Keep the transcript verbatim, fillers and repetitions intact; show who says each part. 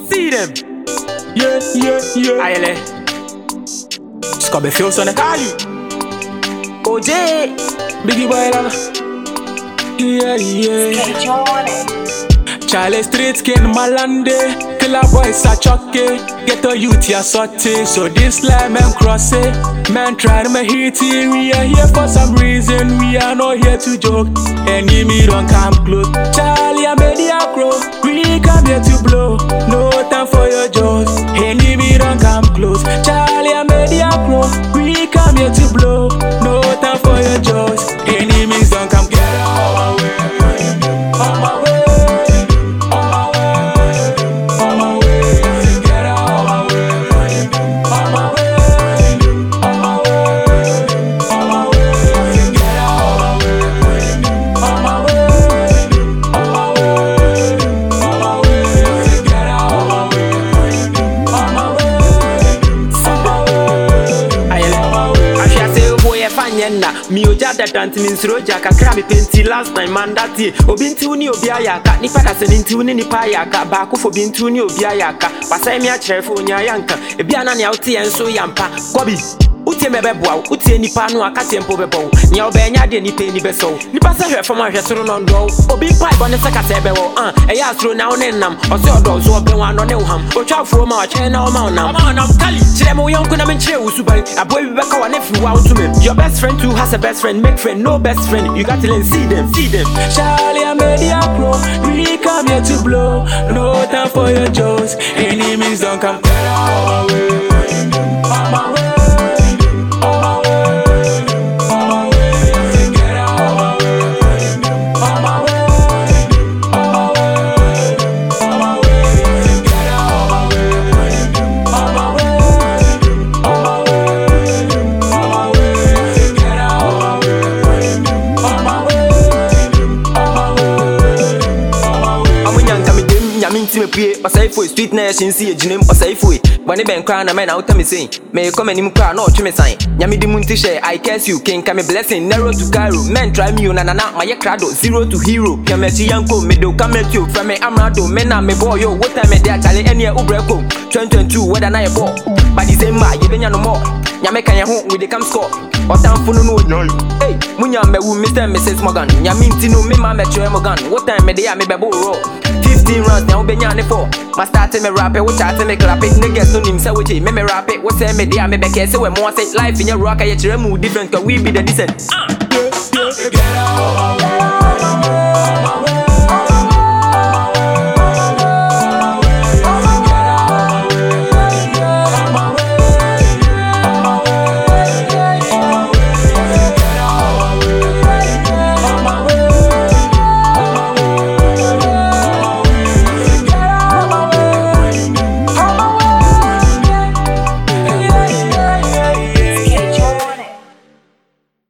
Speaker 1: See them.
Speaker 2: Yeah, yeah, yeah.
Speaker 1: Ayele.
Speaker 2: Scobe feel son call you.
Speaker 1: O J.
Speaker 2: Biggie boy lava. Yeah, yeah. Charlie Street skin malande. Killer boys are chucky. Get a youth ya sorty. So this line man cross it. Man try to make hit it. We are here for some reason. We are not here to joke. Enemy don't come close. Charlie I made the acro. We come here to blow. No time for your jokes. Enemy don't come close. Charlie I made the acro. We come here to blow. No time for your jokes. Enemies don't come. Get out of my way. On my way.
Speaker 1: Mi oja da dance min sroja kakra mi penti last time man that year obinti uni obi ayaka ni pada se ninti uni ni pa ayaka ba ko fo binti uni obi ayaka pasai mi a kyerefo onya yanka ebi ana ne awte enso yampa gobi utie mebeboa utie nipa no aka tempo bebo nya obenya de nipa ni beso nipa se hwe fam ahwe soro no ndo obi pai bone se kata ebewo ah eya asro na wo nenam ose odo so obenwa no ne wham otwafuo ma oche na o ma onam ma onam kali kire mo yonko na me kire usubai aboy bi beka wa na fi wa to me your best friend too has a best friend make friend no best friend you got to learn see them see them
Speaker 2: Charlie I made the pro we come here to blow no time for your jokes enemies don't come get out of my way on my way.
Speaker 1: Me pray, but say for street nation see a gym, but say for it. When it been crying, a man out me saying, may come and him cry, no, to me sign. Yami the munti share, I curse you, king come a blessing, narrow to Cairo. Men try me on and not my crado, zero to hero. Yamachi Yanko, Medo, come at you from me, Amrado, Mena, me boy, yo, what time there, Charlie, any Ubreko, twenty twenty-two, whether I bought. By the same way, you no more. Yamaka home with the come score. Or time for no no. Hey, Munya me will Mister and Missus Morgan. Yaminti no me, my metro Morgan. What time may they have me babo roll? Fifteen rounds now, Benyane for. My starting me rap it, which I tell me clap it. Niggas no name, so which me me rap it. What's me there, me back so when more say life in your rock, I get remove different, cause we be the decent. Ah,
Speaker 2: get out of my way.